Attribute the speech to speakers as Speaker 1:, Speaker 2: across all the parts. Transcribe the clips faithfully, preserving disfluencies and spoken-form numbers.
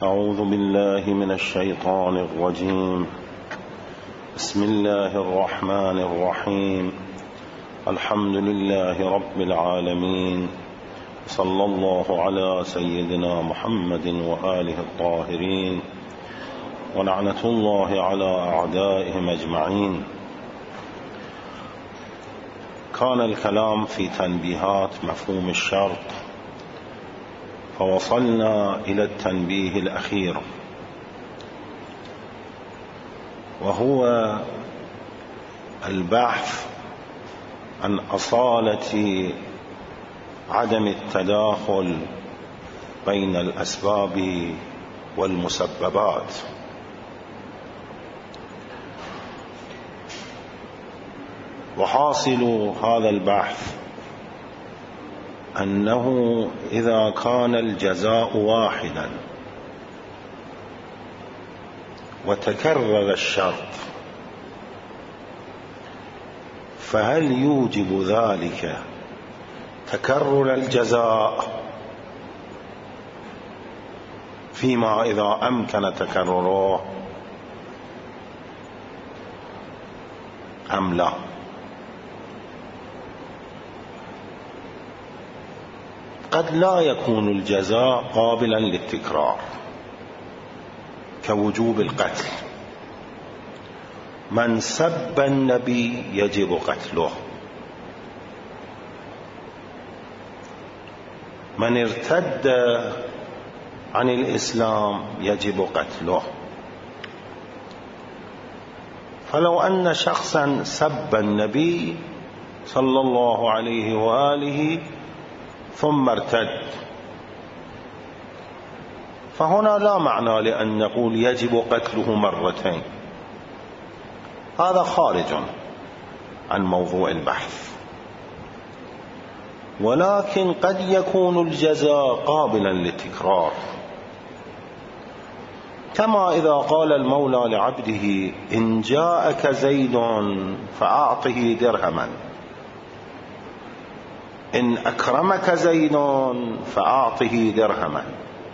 Speaker 1: أعوذ بالله من الشيطان الرجيم. بسم الله الرحمن الرحيم. الحمد لله رب العالمين، صلى الله على سيدنا محمد وآله الطاهرين، ولعنة الله على أعدائهم أجمعين. كان الكلام في تنبيهات مفهوم الشرط، فوصلنا إلى التنبيه الأخير، وهو البحث عن أصالة عدم التداخل بين الأسباب والمسببات. وحاصل هذا البحث أنه إذا كان الجزاء واحدا وتكرر الشرط، فهل يوجب ذلك تكرر الجزاء فيما إذا أمكن تكرره أم لا؟ قد لا يكون الجزاء قابلا للتكرار كوجوب القتل. من سب النبي يجب قتله، من ارتد عن الإسلام يجب قتله. فلو أن شخصا سب النبي صلى الله عليه وآله ثم ارتد، فهنا لا معنى لأن نقول يجب قتله مرتين، هذا خارج عن موضوع البحث. ولكن قد يكون الجزاء قابلا للتكرار، كما إذا قال المولى لعبده: إن جاءك زيد فأعطه درهما، إن أكرمك زيد فأعطه درهما.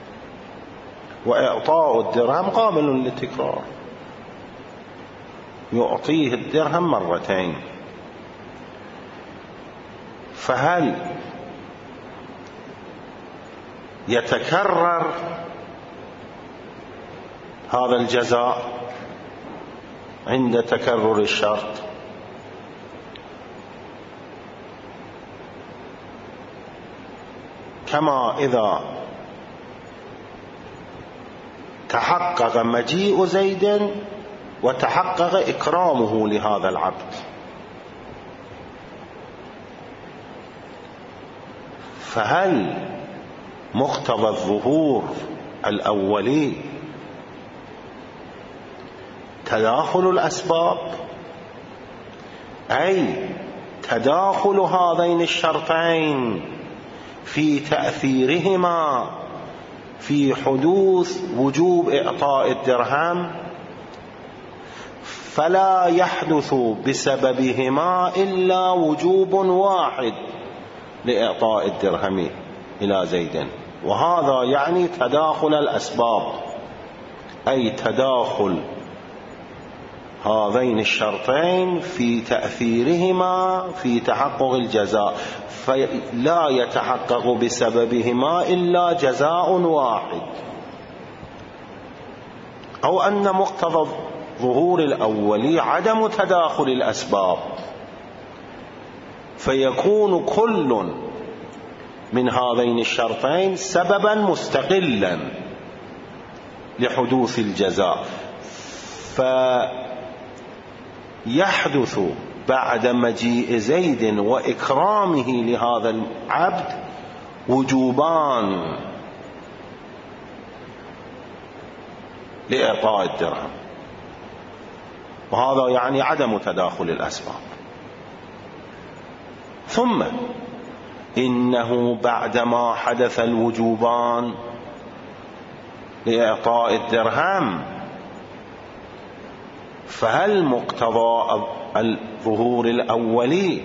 Speaker 1: وإعطاء الدرهم قابل للتكرار، يعطيه الدرهم مرتين. فهل يتكرر هذا الجزاء عند تكرر الشرط؟ كما إذا تحقق مجيء زيد وتحقق إكرامه لهذا العبد، فهل مقتضى الظهور الأولي تداخل الأسباب، أي تداخل هذين الشرطين في تأثيرهما في حدوث وجوب إعطاء الدرهم، فلا يحدث بسببهما إلا وجوب واحد لإعطاء الدرهم إلى زيد، وهذا يعني تداخل الأسباب، أي تداخل هذين الشرطين في تأثيرهما في تحقق الجزاء، فلا يتحقق بسببهما إلا جزاء واحد. أو أن مقتضى ظهور الأول عدم تداخل الأسباب، فيكون كل من هذين الشرطين سببا مستقلا لحدوث الجزاء، فيحدث بعد مجيء زيد وإكرامه لهذا العبد وجوبان لإعطاء الدرهم، وهذا يعني عدم تداخل الأسباب. ثم إنه بعدما حدث الوجوبان لإعطاء الدرهم، فهل مقتضى الظهور الأولي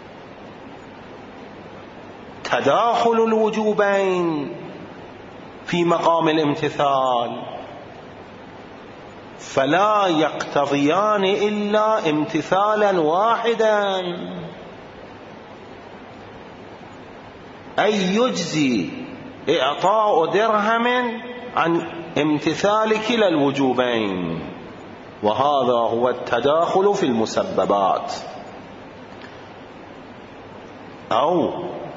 Speaker 1: تداخل الوجوبين في مقام الامتثال، فلا يقتضيان إلا امتثالا واحدا، أي يجزي إعطاء درهم عن امتثال كلا الوجوبين، وهذا هو التداخل في المسببات. أو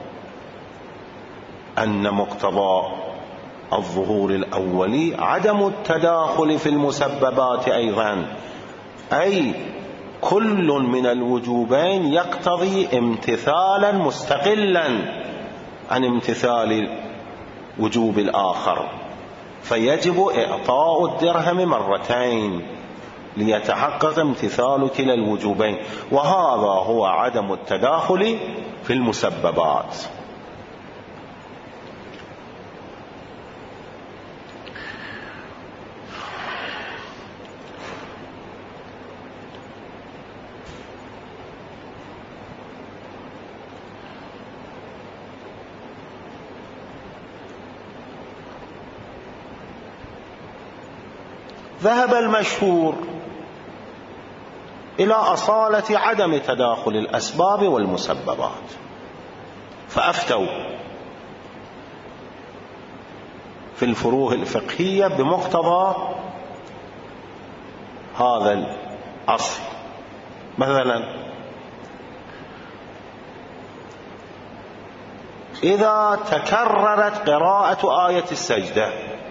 Speaker 1: أن مقتضى الظهور الأولي عدم التداخل في المسببات أيضا، أي كل من الوجوبين يقتضي امتثالا مستقلا عن امتثال وجوب الآخر، فيجب إعطاء الدرهم مرتين ليتحقق امتثال كلا الوجوبين، وهذا هو عدم التداخل في المسببات. ذهب المشهور إلى أصالة عدم تداخل الأسباب والمسببات، فأفتوا في الفروع الفقهية بمقتضى هذا الأصل. مثلا إذا تكررت قراءة آية السجدة،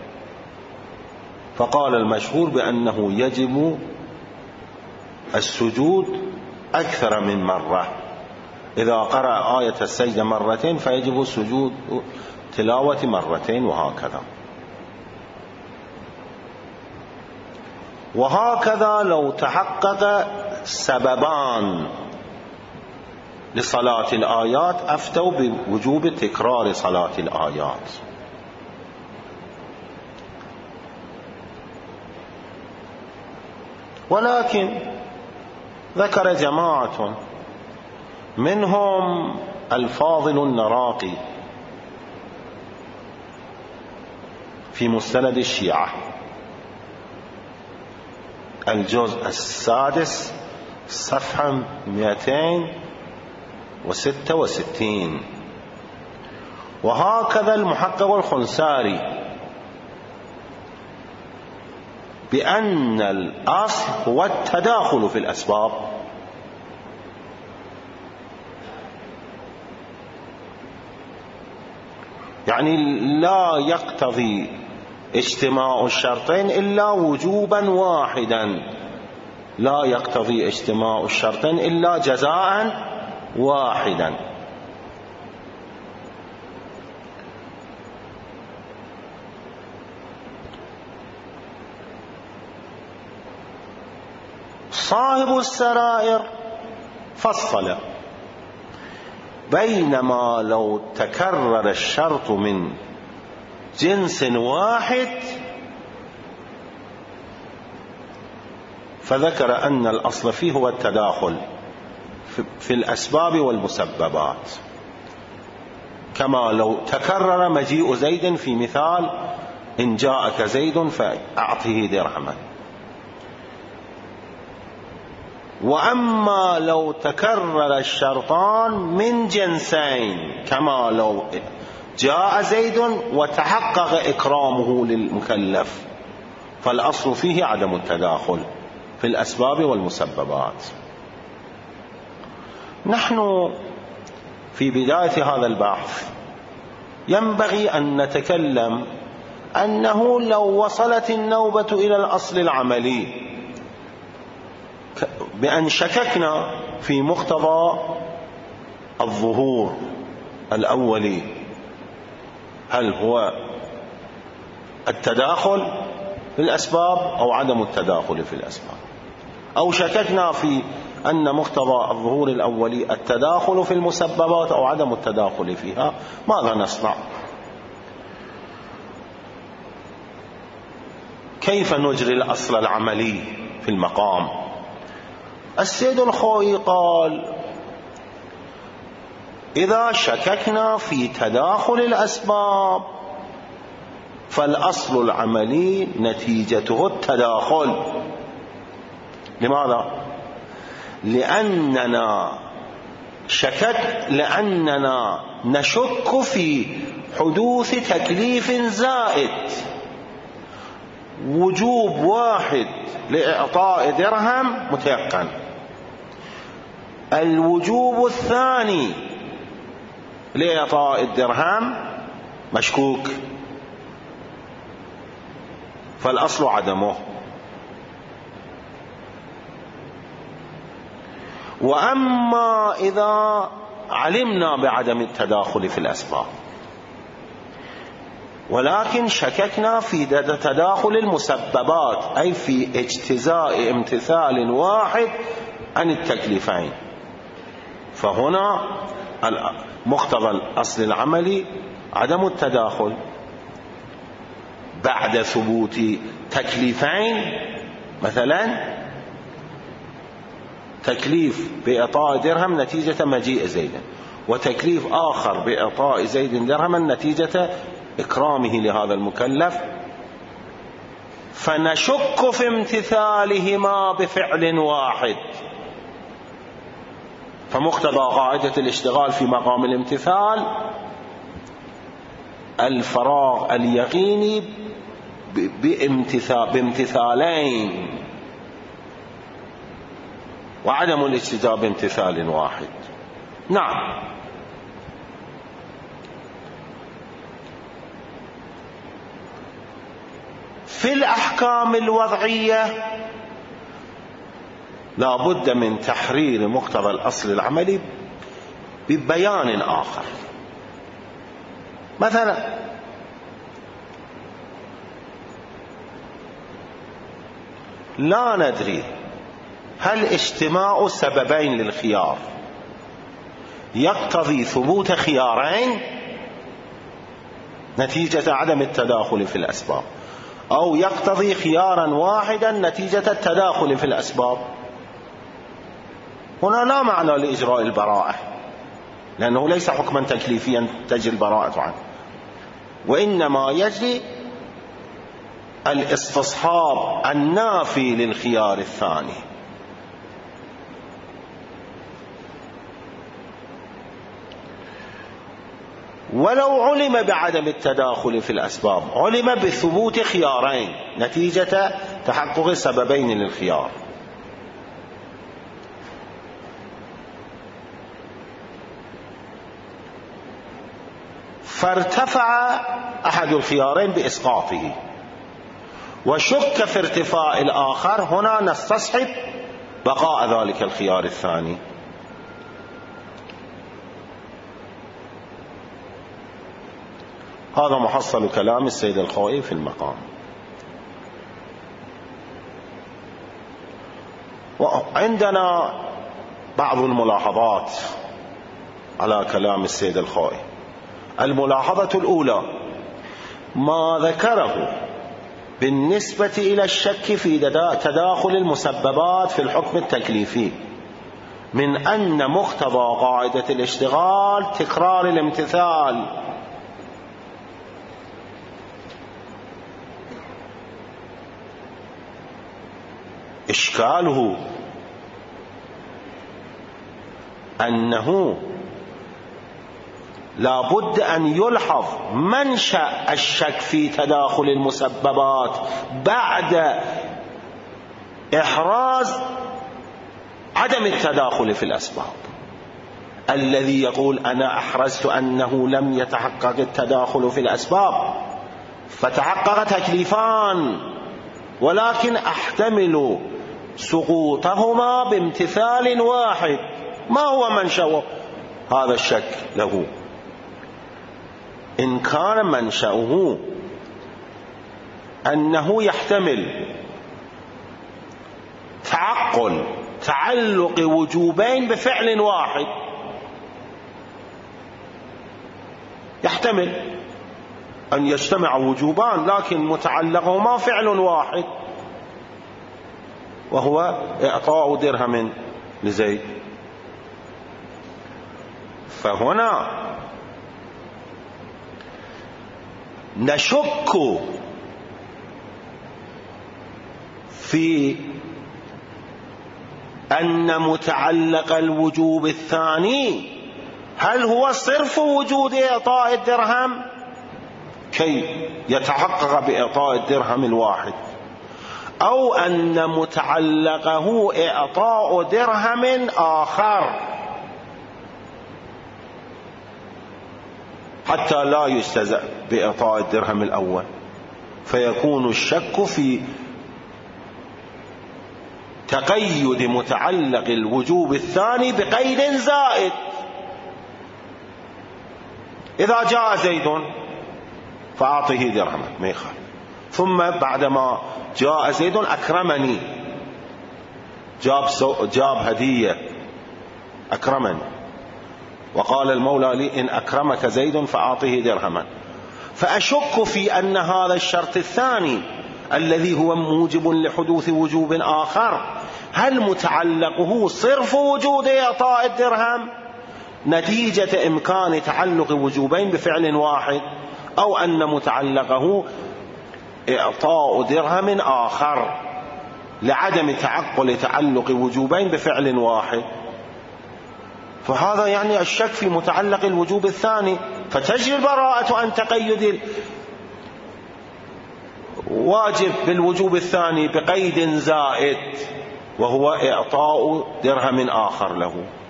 Speaker 1: فقال المشهور بأنه يجب السجود أكثر من مرة. إذا قرأ آية السجدة مرتين فيجب السجود تلاوة مرتين، وهكذا. وهكذا لو تحقق سببان لصلاة الآيات أفتوا بوجوب تكرار صلاة الآيات. ولكن ذكر جماعة منهم الفاضل النراقي في مستند الشيعة الجزء السادس صفحة مئتين وستة وستين، وهكذا المحقق الخنساري بأن الأصل هو التداخل في الأسباب، يعني لا يقتضي اجتماع الشرطين إلا وجوبا واحدا، لا يقتضي اجتماع الشرطين إلا جزاء واحدا. صاحب السرائر فصل بينما لو تكرر الشرط من جنس واحد فذكر أن الأصل فيه هو التداخل في الأسباب والمسببات، كما لو تكرر مجيء زيد في مثال إن جاءك زيد فأعطه درهما. وأما لو تكرر الشرطان من جنسين كما لو جاء زيد وتحقق إكرامه للمكلف، فالأصل فيه عدم التداخل في الأسباب والمسببات. نحن في بداية هذا البحث ينبغي أن نتكلم أنه لو وصلت النوبة إلى الأصل العملي بأن شككنا في مقتضى الظهور الأولي، هل هو التداخل في الأسباب أو عدم التداخل في الأسباب، أو شككنا في أن مقتضى الظهور الأولي التداخل في المسببات أو عدم التداخل فيها، ماذا نصنع؟ كيف نجري الأصل العملي في المقام؟ السيد الخوئي قال إذا شككنا في تداخل الأسباب فالأصل العملي نتيجته التداخل. لماذا؟ لأننا شكك لأننا نشك في حدوث تكليف زائد. وجوب واحد لإعطاء درهم متيقن، الوجوب الثاني لإعطاء الدرهم مشكوك، فالأصل عدمه. وأما إذا علمنا بعدم التداخل في الأسباب ولكن شككنا في تداخل المسببات، أي في اجتزاء امتثال واحد عن التكليفين، فهنا مقتضى الأصل العملي عدم التداخل بعد ثبوت تكليفين، مثلا تكليف بإعطاء درهم نتيجة مجيء زيد، وتكليف آخر بإعطاء زيد درهما نتيجة إكرامه لهذا المكلف، فنشك في امتثالهما بفعل واحد. فمقتضى قاعدة الاشتغال في مقام الامتثال الفراغ اليقيني بامتثال بامتثالين، وعدم الاجتزاء بامتثال واحد. نعم، في الأحكام الوضعية لا بد من تحرير مقتضى الأصل العملي ببيان آخر. مثلا لا ندري هل اجتماع سببين للخيار يقتضي ثبوت خيارين نتيجة عدم التداخل في الأسباب، أو يقتضي خيارا واحدا نتيجة التداخل في الأسباب. هنا لا معنى لإجراء البراءة، لأنه ليس حكما تكليفيا تجري البراءة عنه، وإنما يجري الاستصحاب النافي للخيار الثاني. ولو علم بعدم التداخل في الأسباب علم بثبوت خيارين نتيجة تحقق سببين للخيار، فارتفع أحد الخيارين بإسقاطه وشك في ارتفاع الآخر، هنا نستصحب بقاء ذلك الخيار الثاني. هذا محصل كلام السيد الخوئي في المقام. وعندنا بعض الملاحظات على كلام السيد الخوئي. الملاحظة الأولى ما ذكره بالنسبة إلى الشك في تداخل المسببات في الحكم التكليفي من أن مقتضى قاعدة الاشتغال تكرار الامتثال، إشكاله أنه لا بد أن يلحظ منشأ الشك في تداخل المسببات بعد إحراز عدم التداخل في الأسباب. الذي يقول أنا أحرزت أنه لم يتحقق التداخل في الأسباب فتحقق تكليفان، ولكن أحتمل سقوطهما بامتثال واحد، ما هو منشأ هذا الشك له؟ إن كان منشأه أنه يحتمل تعقل تعلق وجوبين بفعل واحد، يحتمل أن يجتمع وجوبان لكن متعلقهما فعل واحد وهو إعطاء درهم لزيد، فهنا نشك في أن متعلق الوجوب الثاني هل هو صرف وجود إعطاء الدرهم كي يتحقق بإعطاء الدرهم الواحد، أو أن متعلقه إعطاء درهم آخر حتى لا يستهزأ بإعطاء الدرهم الأول، فيكون الشك في تقيد متعلق الوجوب الثاني بقيد زائد. إذا جاء زيد فأعطيه درهما ما يخالف، ثم بعدما جاء زيد أكرمني، جاب, جاب هدية أكرمني، وقال المولى لي إن أكرمك زيد فأعطيه درهما، فأشك في أن هذا الشرط الثاني الذي هو موجب لحدوث وجوب آخر هل متعلقه صرف وجود إعطاء الدرهم نتيجة إمكان تعلق وجوبين بفعل واحد، أو أن متعلقه إعطاء درهم آخر لعدم تعقل تعلق وجوبين بفعل واحد. فهذا يعني الشك في متعلق الوجوب الثاني، فتجري البراءة عن تقيد واجب بالوجوب الثاني بقيد زائد وهو إعطاء درهم آخر له.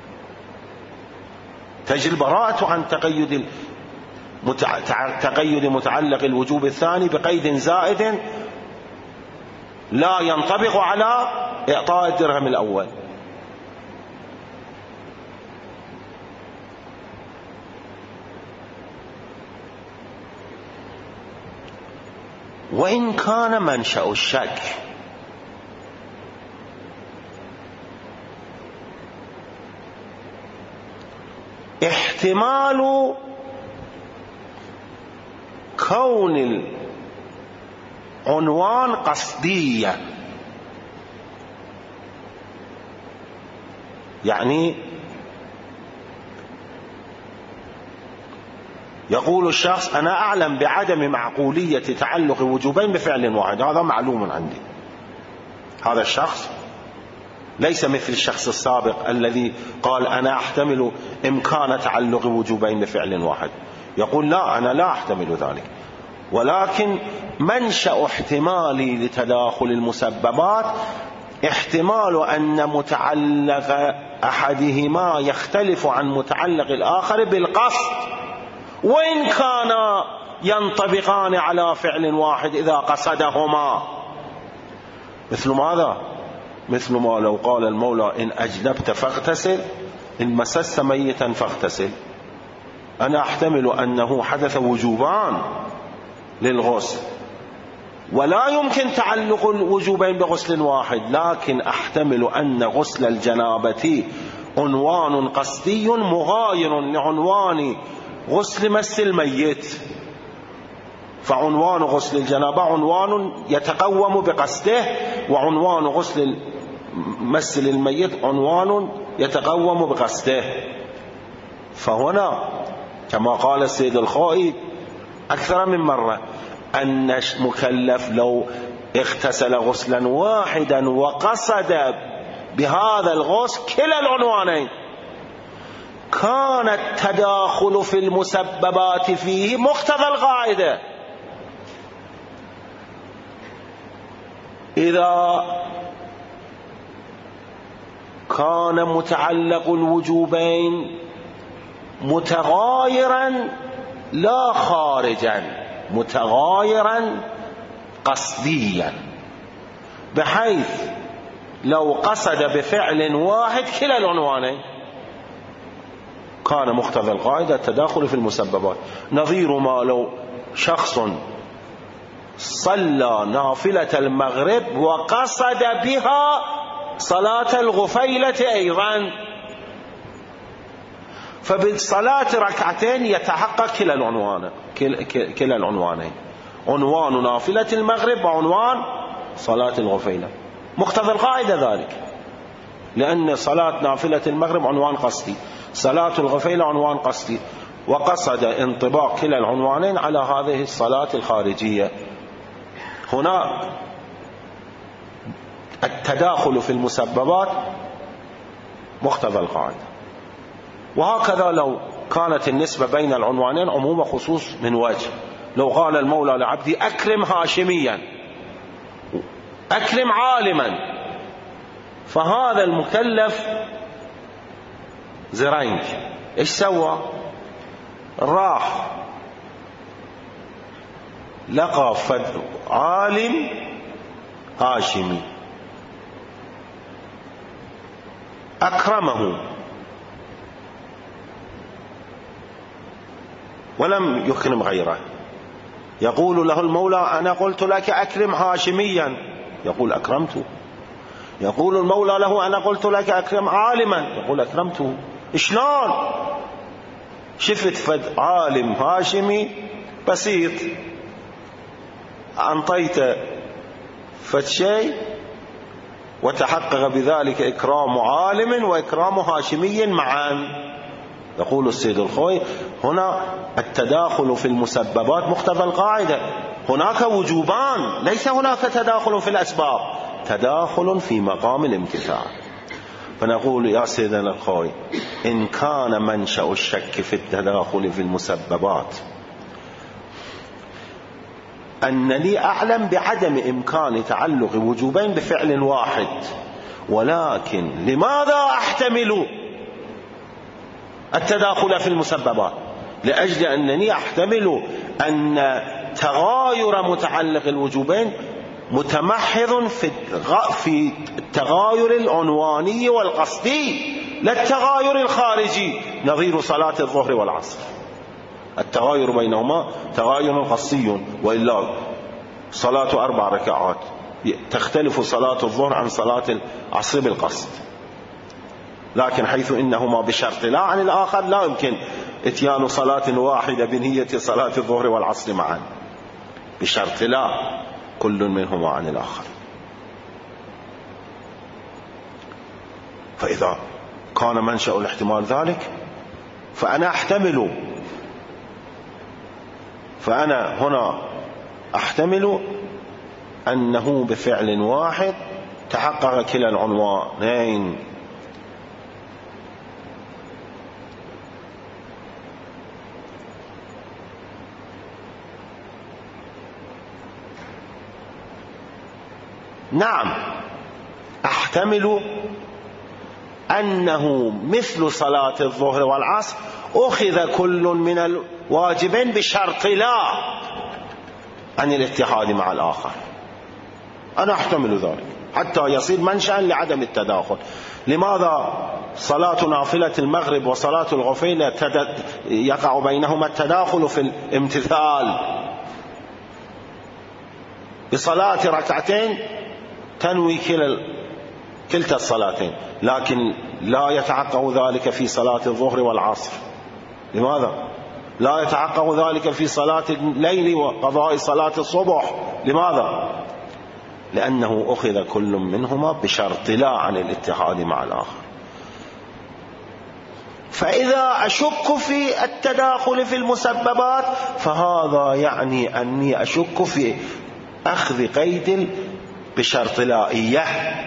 Speaker 1: تجري البراءة عن تقيد متع... تقيد متعلق الوجوب الثاني بقيد زائد لا ينطبق على إعطاء الدرهم الأول. وإن كان منشأ الشك احتمال كون العنوان قصديا، يعني يقول الشخص أنا أعلم بعدم معقولية تعلق وجوبين بفعل واحد، هذا معلوم عندي. هذا الشخص ليس مثل الشخص السابق الذي قال أنا أحتمل إمكان تعلق وجوبين بفعل واحد، يقول لا أنا لا أحتمل ذلك، ولكن منشأ احتمالي لتداخل المسببات احتمال أن متعلق أحدهما يختلف عن متعلق الآخر بالقصد، وإن كانا ينطبقان على فعل واحد إذا قصدهما. مثل ماذا؟ مثل ما لو قال المولى إن أجنبت فاغتسل، إن مسست ميتا فاغتسل، أنا أحتمل أنه حدث وجوبان للغسل ولا يمكن تعلق الوجوبين بغسل واحد، لكن أحتمل أن غسل الجنابة عنوان قصدي مغاير لعنوان غسل مس الميت، فعنوان غسل الجنابة عنوان يتقوم بقصده، وعنوان غسل مس الميت عنوان يتقوم بقصده. فهنا كما قال السيد الخوئي أكثر من مرة أن المكلف لو اغتسل غسلا واحدا وقصد بهذا الغسل كلا العنوانين كان التداخل في المسببات فيه مقتضى القاعدة. إذا كان متعلق الوجوبين متغايرا لا خارجا، متغايرا قصديا، بحيث لو قصد بفعل واحد كلا العنوانين كان مقتضى القاعدة التداخل في المسببات. نظير ما لو شخص صلى نافلة المغرب وقصد بها صلاة الغفيلة أيضا، فبالصلاة ركعتين يتحقق كلا العنوان كلا العنوانين، عنوان نافلة المغرب وعنوان صلاة الغفيلة، مقتضى القاعدة ذلك، لأن صلاة نافلة المغرب عنوان قصدي، صلاة الغفيلة عنوان قصدي، وقصد انطباق كلا العنوانين على هذه الصلاة الخارجية. هنا التداخل في المسببات مقتضى القاعدة. وهكذا لو كانت النسبة بين العنوانين عموم خصوص من وجه، لو قال المولى لعبدي أكرم هاشميا أكرم عالما، فهذا المكلف زرينج إيش سوى؟ راح لقى فد عالم هاشمي أكرمه ولم يكرم غيره. يقول له المولى أنا قلت لك أكرم هاشميا، يقول أكرمته. يقول المولى له أنا قلت لك أكرم عالما، يقول أكرمته. شلون؟ شفت فد عالم هاشمي بسيط أنطيت فد شيء وتحقق بذلك إكرام عالم وإكرام هاشمي معا. يقول السيد الخوي هنا التداخل في المسببات مقتضى القاعدة. هناك وجوبان، ليس هناك تداخل في الأسباب، تداخل في مقام الامتثال. فنقول يا سيدنا الخوي إن كان منشأ الشك في التداخل في المسببات أنني أعلم بعدم إمكان تعلق وجوبين بفعل واحد، ولكن لماذا أحتمل التداخل في المسببات؟ لأجل أنني أحتمل أن تغاير متعلق الوجوبين متمحض في التغاير العنواني والقصدي لا التغاير الخارجي، نظير صلاة الظهر والعصر. التغاير بينهما تغاير قصدي، وإلا صلاة أربع ركعات تختلف صلاة الظهر عن صلاة العصر بالقصد، لكن حيث إنهما بشرط لا عن الآخر لا يمكن اتيان صلاة واحدة بنية صلاة الظهر والعصر معا، بشرط لا كل منهما عن الآخر. فإذا كان منشأ الاحتمال ذلك فأنا أحتمل فأنا هنا أحتمل أنه بفعل واحد تحقق كلا العنوانين. نعم أحتمل أنه مثل صلاة الظهر والعصر أخذ كل من الواجبين بشرط لا عن الاتحاد مع الآخر. أنا أحتمل ذلك حتى يصير منشأ لعدم التداخل. لماذا صلاة نافلة المغرب وصلاة الغفيلة يقع بينهما التداخل في الامتثال؟ بصلاة ركعتين تنوي كلا كلتا الصلاتين، لكن لا يتحقق ذلك في صلاة الظهر والعصر. لماذا؟ لا يتحقق ذلك في صلاة الليل وقضاء صلاة الصبح. لماذا؟ لأنه أخذ كل منهما بشرط لا عن الاتحاد مع الآخر. فإذا أشك في التداخل في المسببات فهذا يعني أني أشك في أخذ قيد بشرط لائية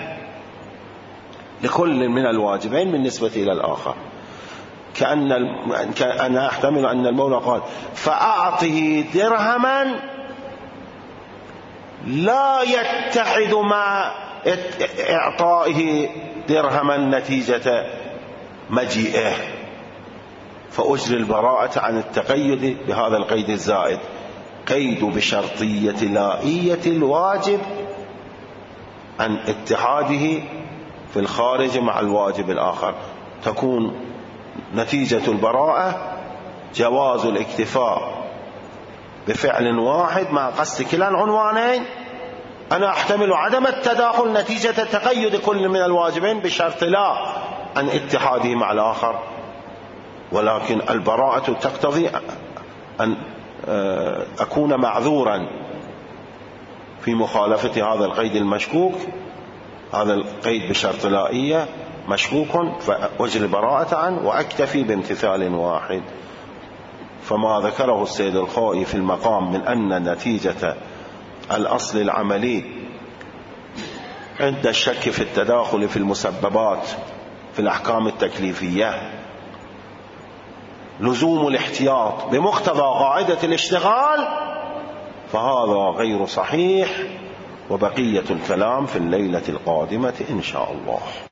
Speaker 1: لكل من الواجبين بالنسبة إلى الآخر، كأن أنا أحتمل أن المولى قال فأعطه درهما لا يتحد مع إعطائه درهما نتيجة مجيئه، فأجري البراءة عن التقيد بهذا القيد الزائد، قيد بشرطية لائية الواجب عن اتحاده في الخارج مع الواجب الآخر. تكون نتيجة البراءة جواز الاكتفاء بفعل واحد مع قصد كلا العنوانين. أنا أحتمل عدم التداخل نتيجة تقيد كل من الواجبين بشرط لا عن اتحاده مع الآخر، ولكن البراءة تقتضي أن أكون معذورا في مخالفة هذا القيد المشكوك. هذا القيد بشرط لائية مشكوك فأجري البراءة عنه وأكتفي بامتثال واحد. فما ذكره السيد الخوئي في المقام من أن نتيجة الأصل العملي عند الشك في التداخل في المسببات في الأحكام التكليفية لزوم الاحتياط بمقتضى قاعدة الاشتغال، فهذا غير صحيح، وبقية الكلام في الليلة القادمة إن شاء الله.